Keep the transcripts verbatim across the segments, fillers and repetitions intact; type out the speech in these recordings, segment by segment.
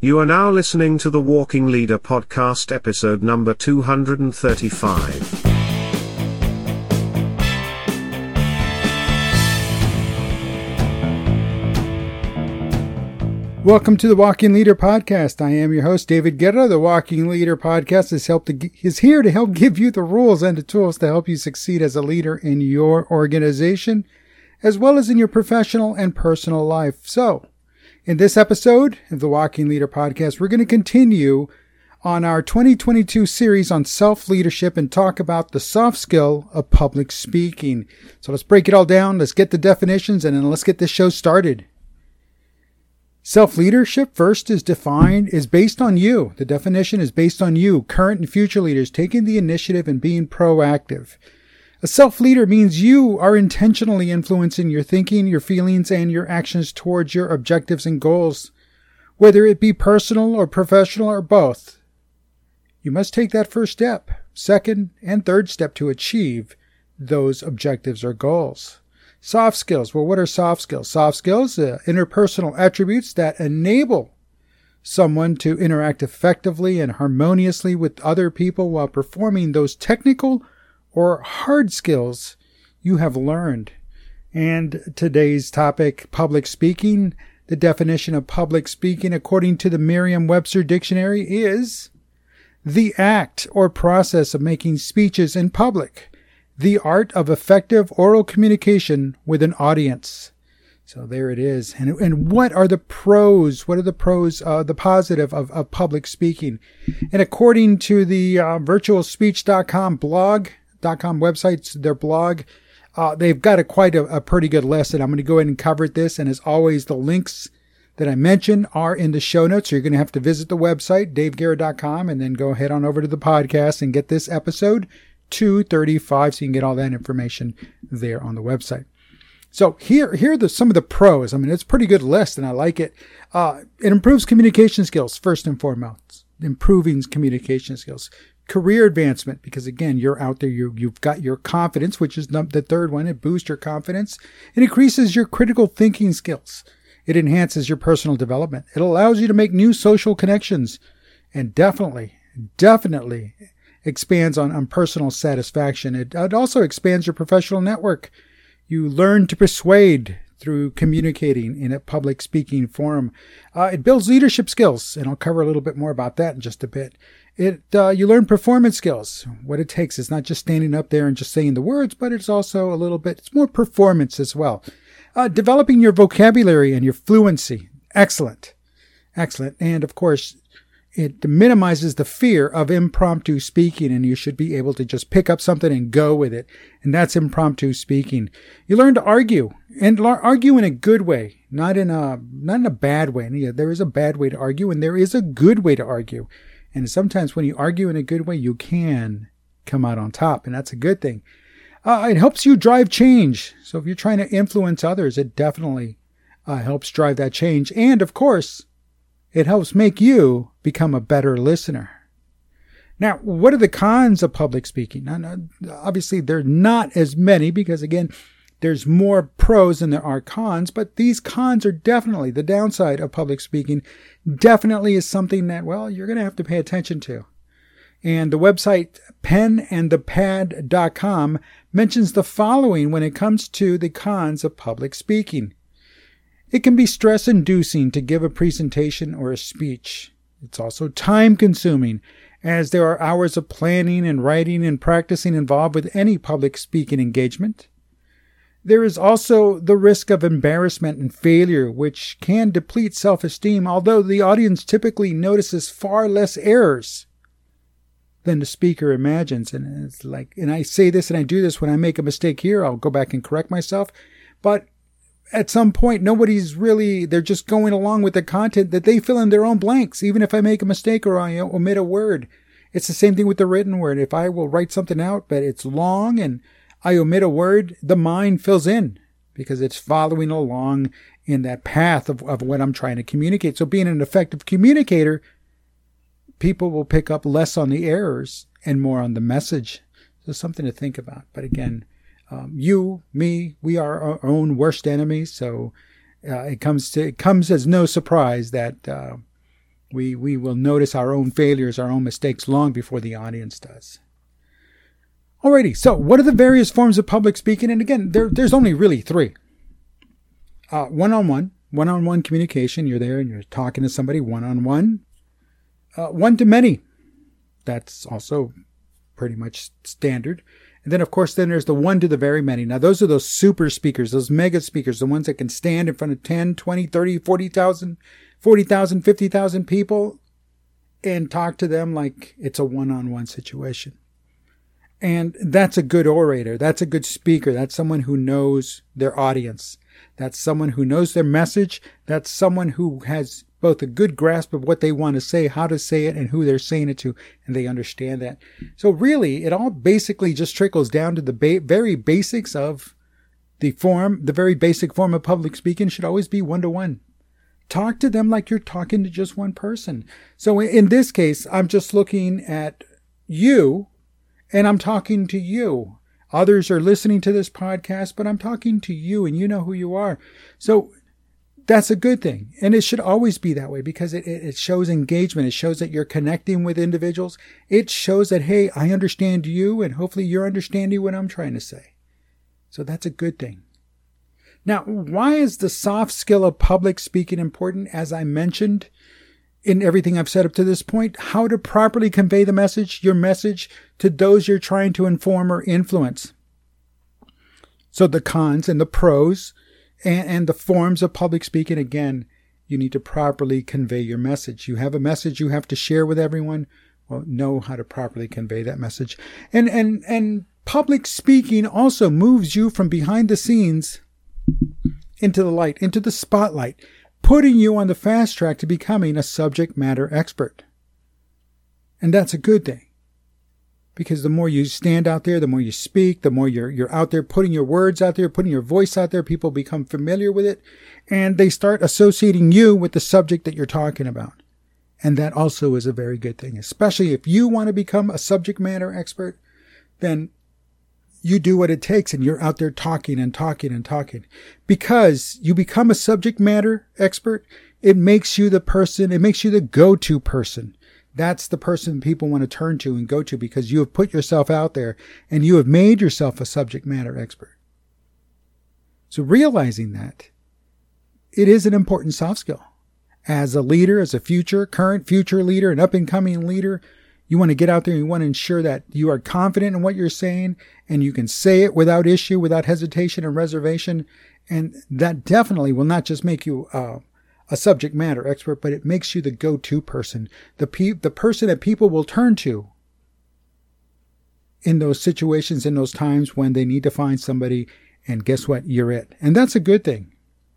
You are now listening to the Walking Leader podcast, episode number two hundred thirty-five. Welcome to the Walking Leader podcast. I am your host, David Guerra. The Walking Leader podcast is, help to, is here to help give you the rules and the tools to help you succeed as a leader in your organization, as well as in your professional and personal life. So, in this episode of the Walking Leader podcast, we're going to continue on our twenty twenty-two series on self-leadership and talk about the soft skill of public speaking. So let's break it all down. Let's get the definitions and then let's get this show started. Self-leadership first is defined, is based on you. The definition is based on you, current and future leaders, taking the initiative and being proactive. A self-leader means you are intentionally influencing your thinking, your feelings, and your actions towards your objectives and goals, whether it be personal or professional or both. You must take that first step, second and third step to achieve those objectives or goals. Soft skills. Well, what are soft skills? Soft skills, uh, interpersonal attributes that enable someone to interact effectively and harmoniously with other people while performing those technical or hard skills you have learned. And today's topic, public speaking. The definition of public speaking, according to the Merriam-Webster Dictionary, is the act or process of making speeches in public. The art of effective oral communication with an audience. So there it is. And, and what are the pros? What are the pros, uh, the positive of, of public speaking? And according to the uh, virtual speech dot com blog, .com websites, their blog, uh, they've got a quite a, a pretty good list. And I'm going to go ahead and cover this. And as always, the links that I mentioned are in the show notes. So you're going to have to visit the website, dave guerra dot com, and then go head on over to the podcast and get this episode two thirty-five, so you can get all that information there on the website. So here, here are the, some of the pros. I mean, it's a pretty good list, and I like it. Uh, it improves communication skills, first and foremost. Improving communication skills. Career advancement, because again, you're out there, you, you've got your confidence, which is the, the third one. It boosts your confidence. It increases your critical thinking skills. It enhances your personal development. It allows you to make new social connections. And definitely, definitely expands on, on personal satisfaction. It, it also expands your professional network. You learn to persuade through communicating in a public speaking forum. Uh, it builds leadership skills, and I'll cover a little bit more about that in just a bit. It uh, you learn performance skills, what it takes. It's not just standing up there and just saying the words, but it's also a little bit, it's more performance as well. Uh, developing your vocabulary and your fluency. Excellent. Excellent. And of course, it minimizes the fear of impromptu speaking, and you should be able to just pick up something and go with it. And that's impromptu speaking. You learn to argue, and argue in a good way, not in a not in a bad way. Yeah, there is a bad way to argue, and there is a good way to argue. And sometimes when you argue in a good way, you can come out on top, and that's a good thing. Uh, it helps you drive change. So if you're trying to influence others, it definitely uh, helps drive that change. And of course, it helps make you become a better listener. Now, what are the cons of public speaking? Now, now, obviously, there are not as many because, again, there's more pros than there are cons, but these cons are definitely the downside of public speaking. Definitely is something that, well, you're going to have to pay attention to. And the website pen and the pad dot com mentions the following when it comes to the cons of public speaking. It can be stress-inducing to give a presentation or a speech. It's also time-consuming, as there are hours of planning and writing and practicing involved with any public speaking engagement. There is also the risk of embarrassment and failure, which can deplete self-esteem, although the audience typically notices far less errors than the speaker imagines. And it's like, and I say this and I do this when I make a mistake here, I'll go back and correct myself. But at some point, nobody's really, they're just going along with the content that they fill in their own blanks, even if I make a mistake or I omit a word. It's the same thing with the written word. If I will write something out, but it's long and I omit a word, the mind fills in because it's following along in that path of, of what I'm trying to communicate. So being an effective communicator, people will pick up less on the errors and more on the message. So something to think about. But again, Um, you, me, we are our own worst enemies. So uh, it comes to it comes as no surprise that uh, We, we will notice our own failures, our own mistakes long before the audience does. Alrighty, so what are the various forms of public speaking? And again, there, there's only really three. Uh, one-on-one, one-on-one communication. You're there and you're talking to somebody one-on-one. Uh, one-to-many. That's also pretty much standard. And then, of course, then there's the one to the very many. Now, those are those super speakers, those mega speakers, the ones that can stand in front of ten, twenty, thirty, forty thousand, forty thousand, fifty thousand people and talk to them like it's a one-on-one situation. And that's a good orator. That's a good speaker. That's someone who knows their audience. That's someone who knows their message. That's someone who has both a good grasp of what they want to say, how to say it, and who they're saying it to, and they understand that. So really, it all basically just trickles down to the ba- very basics of the form. The very basic form of public speaking should always be one-to-one. Talk to them like you're talking to just one person. So in this case, I'm just looking at you, and I'm talking to you. Others are listening to this podcast, but I'm talking to you, and you know who you are. So that's a good thing. And it should always be that way because it, it shows engagement. It shows that you're connecting with individuals. It shows that, hey, I understand you, and hopefully you're understanding what I'm trying to say. So that's a good thing. Now, why is the soft skill of public speaking important? As I mentioned in everything I've said up to this point, how to properly convey the message, your message, to those you're trying to inform or influence. So the cons and the pros and, and the forms of public speaking, again, you need to properly convey your message. You have a message you have to share with everyone. Well, know how to properly convey that message. And, and, and public speaking also moves you from behind the scenes into the light, into the spotlight, putting you on the fast track to becoming a subject matter expert. And that's a good thing. Because the more you stand out there, the more you speak, the more you're you're out there putting your words out there, putting your voice out there, people become familiar with it, and they start associating you with the subject that you're talking about. And that also is a very good thing. Especially if you want to become a subject matter expert, then you do what it takes and you're out there talking and talking and talking. Because you become a subject matter expert, it makes you the person, it makes you the go-to person. That's the person people want to turn to and go to because you have put yourself out there and you have made yourself a subject matter expert. So realizing that, it is an important soft skill. As a leader, as a future, current, future leader, an up-and-coming leader, you want to get out there and you want to ensure that you are confident in what you're saying and you can say it without issue, without hesitation and reservation. And that definitely will not just make you uh, a subject matter expert, but it makes you the go-to person, the pe- the person that people will turn to in those situations, in those times when they need to find somebody. And guess what? You're it. And that's a good thing.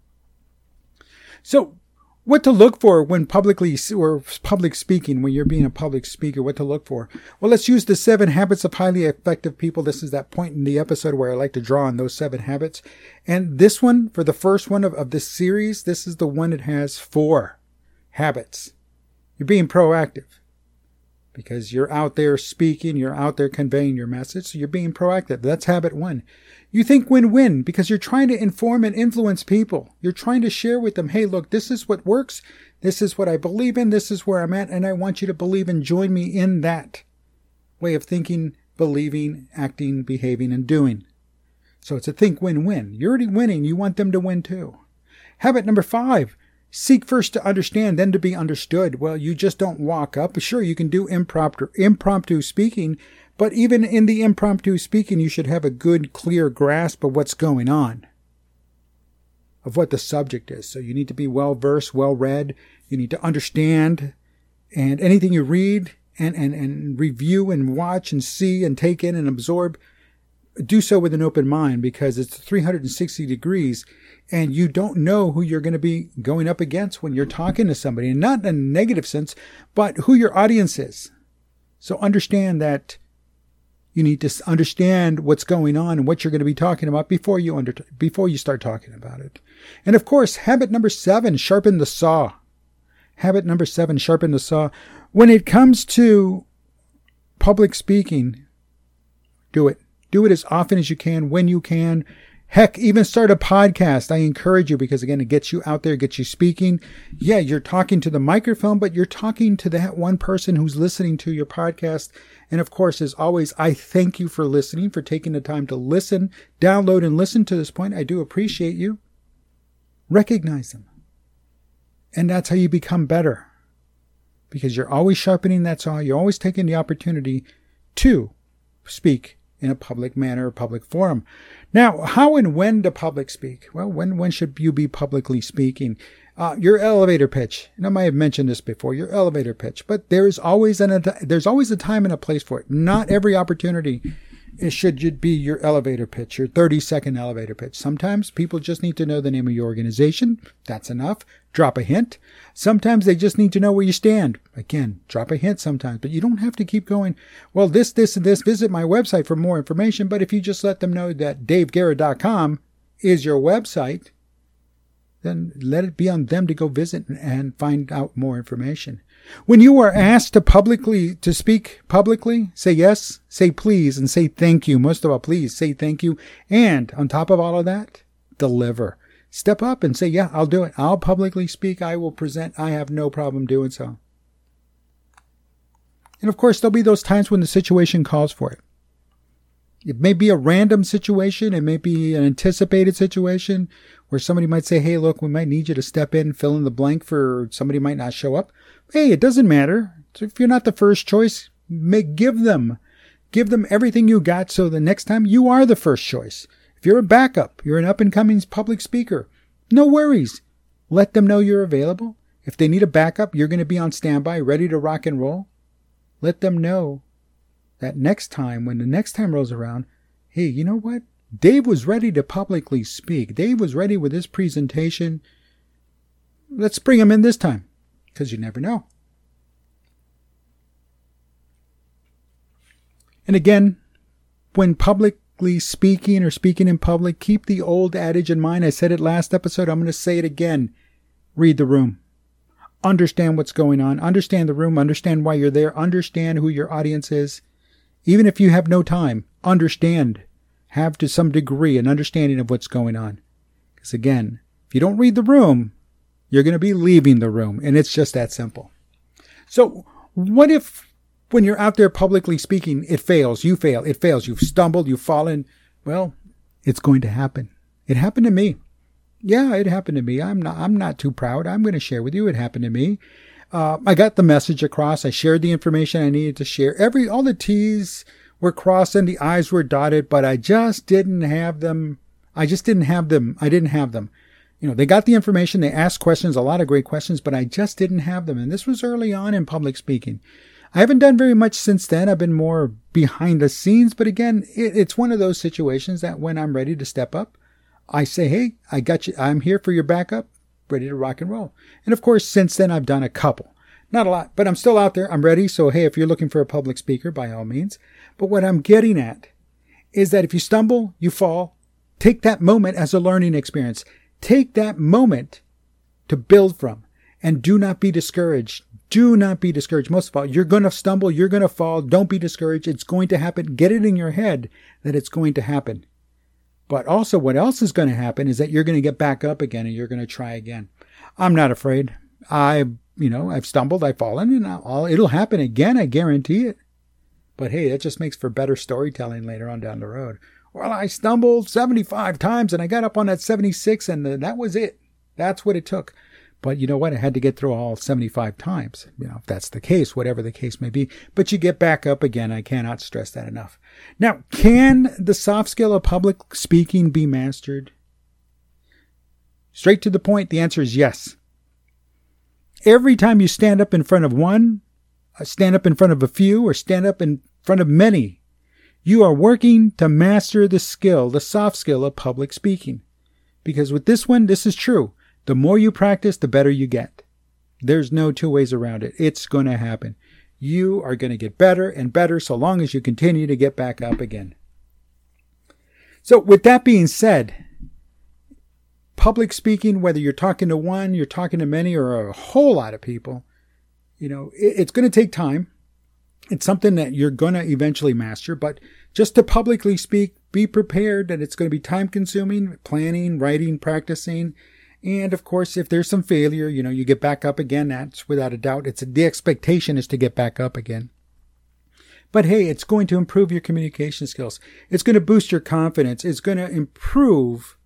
So, what to look for when publicly or public speaking, when you're being a public speaker, what to look for? Well, let's use the seven habits of highly effective people. This is that point in the episode where I like to draw on those seven habits. And this one, for the first one of, of this series, this is the one that has four habits. You're being proactive because you're out there speaking, you're out there conveying your message, so you're being proactive. That's habit one. You think win-win because you're trying to inform and influence people. You're trying to share with them, hey, look, this is what works. This is what I believe in. This is where I'm at. And I want you to believe and join me in that way of thinking, believing, acting, behaving, and doing. So it's a think win-win. You're already winning. You want them to win too. Habit number five, seek first to understand, then to be understood. Well, you just don't walk up. Sure, you can do impromptu, impromptu speaking, but even in the impromptu speaking, you should have a good, clear grasp of what's going on, of what the subject is. So you need to be well-versed, well-read. You need to understand, and anything you read and, and, and review and watch and see and take in and absorb, do so with an open mind because it's three hundred sixty degrees and you don't know who you're going to be going up against when you're talking to somebody, and not in a negative sense, but who your audience is. So understand that you need to understand what's going on and what you're going to be talking about before you under, before you start talking about it. And of course, habit number seven, sharpen the saw. Habit number seven, sharpen the saw. When it comes to public speaking, do it. Do it as often as you can, when you can. Heck, even start a podcast. I encourage you because, again, it gets you out there, gets you speaking. Yeah, you're talking to the microphone, but you're talking to that one person who's listening to your podcast. And of course, as always, I thank you for listening, for taking the time to listen, download, and listen to this point. I do appreciate you. Recognize them. And that's how you become better. Because you're always sharpening that saw. You're always taking the opportunity to speak in a public manner, a public forum. Now, how and when to public speak? Well, when when should you be publicly speaking? Uh, your elevator pitch. And I might have mentioned this before. Your elevator pitch, but there's always an there's always a time and a place for it. Not every opportunity it should be your elevator pitch, your thirty second elevator pitch. Sometimes people just need to know the name of your organization. That's enough. Drop a hint. Sometimes they just need to know where you stand. Again, drop a hint sometimes, but you don't have to keep going, well, this, this, and this. Visit my website for more information. But if you just let them know that dave guerra dot com is your website, then let it be on them to go visit and find out more information. When you are asked to publicly, to speak publicly, say yes, say please, and say thank you. Most of all, please say thank you. And on top of all of that, deliver. Step up and say, yeah, I'll do it. I'll publicly speak. I will present. I have no problem doing so. And of course, there'll be those times when the situation calls for it. It may be a random situation. It may be an anticipated situation where somebody might say, hey, look, we might need you to step in, fill in the blank for somebody might not show up. Hey, it doesn't matter. So if you're not the first choice, make, give them, give them everything you got. So the next time you are the first choice. If you're a backup, you're an up and coming public speaker, no worries. Let them know you're available. If they need a backup, you're going to be on standby, ready to rock and roll. Let them know that next time, when the next time rolls around, hey, you know what? Dave was ready to publicly speak. Dave was ready with his presentation. Let's bring him in this time, because you never know. And again, when publicly speaking or speaking in public, keep the old adage in mind. I said it last episode. I'm going to say it again. Read the room. Understand what's going on. Understand the room. Understand why you're there. Understand who your audience is. Even if you have no time, understand. Have to some degree an understanding of what's going on. Because again, if you don't read the room, you're going to be leaving the room. And it's just that simple. So what if when you're out there publicly speaking, it fails, you fail, it fails, you've stumbled, you've fallen? Well, it's going to happen. It happened to me. Yeah, it happened to me. I'm not, I'm not too proud. I'm going to share with you. It happened to me. Uh, I got the message across. I shared the information I needed to share. Every, all the T's were crossed and the I's were dotted, but I just didn't have them. I just didn't have them. I didn't have them. You know, they got the information. They asked questions, a lot of great questions, but I just didn't have them. And this was early on in public speaking. I haven't done very much since then. I've been more behind the scenes, but again, it, it's one of those situations that when I'm ready to step up, I say, hey, I got you. I'm here for your backup, ready to rock and roll. And of course, since then, I've done a couple. Not a lot, but I'm still out there. I'm ready. So, hey, if you're looking for a public speaker, by all means. But what I'm getting at is that if you stumble, you fall, take that moment as a learning experience. Take that moment to build from, and do not be discouraged. Do not be discouraged. Most of all, you're going to stumble. You're going to fall. Don't be discouraged. It's going to happen. Get it in your head that it's going to happen. But also what else is going to happen is that you're going to get back up again and you're going to try again. I'm not afraid. I, you know, I've stumbled, I've fallen, and I'll, it'll happen again. I guarantee it. But hey, that just makes for better storytelling later on down the road. Well, I stumbled seventy-five times and I got up on that seventy-six and that was it. That's what it took. But you know what? I had to get through all seventy-five times. You know, if that's the case, whatever the case may be. But you get back up again. I cannot stress that enough. Now, can the soft skill of public speaking be mastered? Straight to the point, the answer is yes. Every time you stand up in front of one, stand up in front of a few, or stand up in front of many, you are working to master the skill, the soft skill of public speaking. Because with this one, this is true. The more you practice, the better you get. There's no two ways around it. It's going to happen. You are going to get better and better so long as you continue to get back up again. So with that being said, public speaking, whether you're talking to one, you're talking to many, or a whole lot of people, you know, it's going to take time. It's something that you're going to eventually master, but just to publicly speak, be prepared that it's going to be time consuming, planning, writing, practicing. And of course, if there's some failure, you know, you get back up again. That's without a doubt. It's the expectation is to get back up again. But hey, it's going to improve your communication skills. It's going to boost your confidence. It's going to improve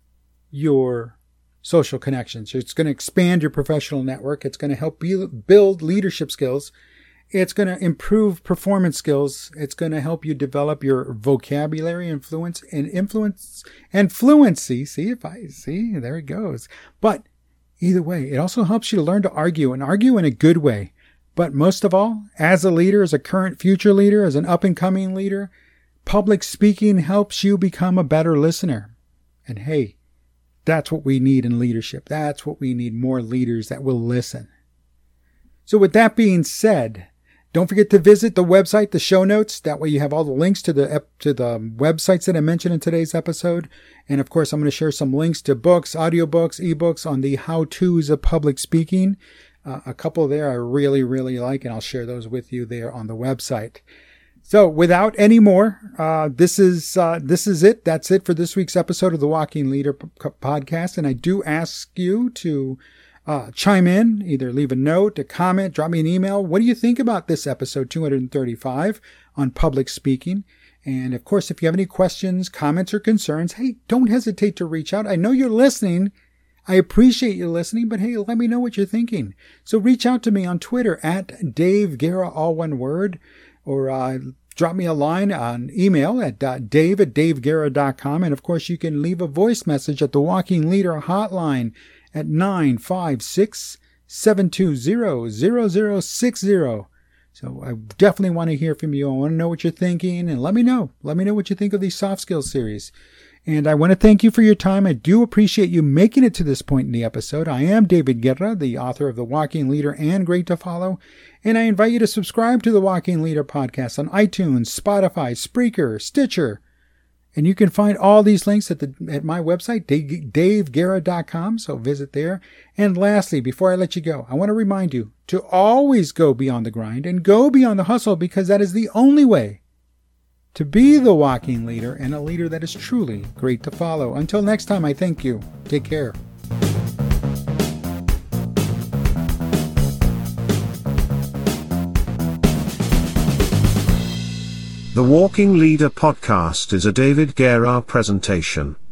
your social connections. It's going to expand your professional network. It's going to help build leadership skills. It's going to improve performance skills. It's going to help you develop your vocabulary, influence, and influence and fluency. See if I see, there it goes. But either way, it also helps you to learn to argue and argue in a good way. But most of all, as a leader, as a current future leader, as an up and coming leader, public speaking helps you become a better listener. And hey, that's what we need in leadership. That's what we need, more leaders that will listen. So with that being said, don't forget to visit the website, the show notes. That way you have all the links to the to the websites that I mentioned in today's episode. And of course, I'm going to share some links to books, audiobooks, ebooks on the how-tos of public speaking. Uh, a couple there I really, really like, and I'll share those with you there on the website. So without any more, uh, this is uh, this is it. That's it for this week's episode of the Walking Leader p- podcast. And I do ask you to uh, chime in, either leave a note, a comment, drop me an email. What do you think about this episode two hundred thirty-five on public speaking? And of course, if you have any questions, comments, or concerns, hey, don't hesitate to reach out. I know you're listening. I appreciate you listening, but hey, let me know what you're thinking. So reach out to me on Twitter at Dave Guerra, all one word, or uh, drop me a line on email at uh, dave at dave guerra dot com. And of course, you can leave a voice message at the Walking Leader hotline at nine five six, seven two zero, zero zero six zero. So I definitely want to hear from you. I want to know what you're thinking, and let me know. Let me know what you think of these soft skills series. And I want to thank you for your time. I do appreciate you making it to this point in the episode. I am David Guerra, the author of The Walking Leader and Great to Follow. And I invite you to subscribe to The Walking Leader podcast on iTunes, Spotify, Spreaker, Stitcher. And you can find all these links at the at my website, dave guerra dot com. So visit there. And lastly, before I let you go, I want to remind you to always go beyond the grind and go beyond the hustle, because that is the only way to be the walking leader, and a leader that is truly great to follow. Until next time, I thank you. Take care. The Walking Leader podcast is a David Guerra presentation.